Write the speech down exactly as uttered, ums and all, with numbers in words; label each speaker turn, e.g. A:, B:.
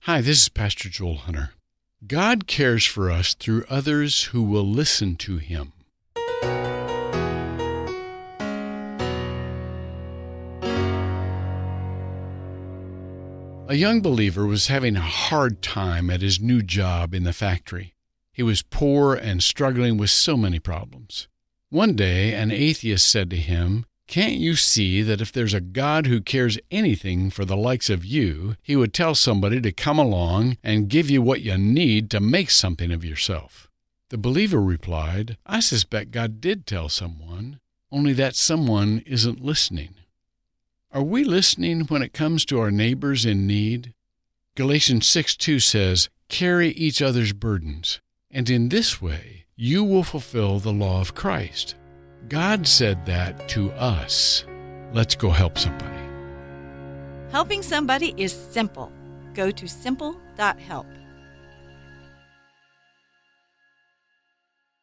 A: Hi, this is Pastor Joel Hunter. God cares for us through others who will listen to Him. A young believer was having a hard time at his new job in the factory. He was poor and struggling with so many problems. One day, an atheist said to him, "Can't you see that if there's a God who cares anything for the likes of you, He would tell somebody to come along and give you what you need to make something of yourself?" The believer replied, "I suspect God did tell someone, only that someone isn't listening." Are we listening when it comes to our neighbors in need? Galatians six two says, "Carry each other's burdens, and in this way you will fulfill the law of Christ." God said that to us. Let's go help somebody.
B: Helping somebody is simple. Go to simple dot help.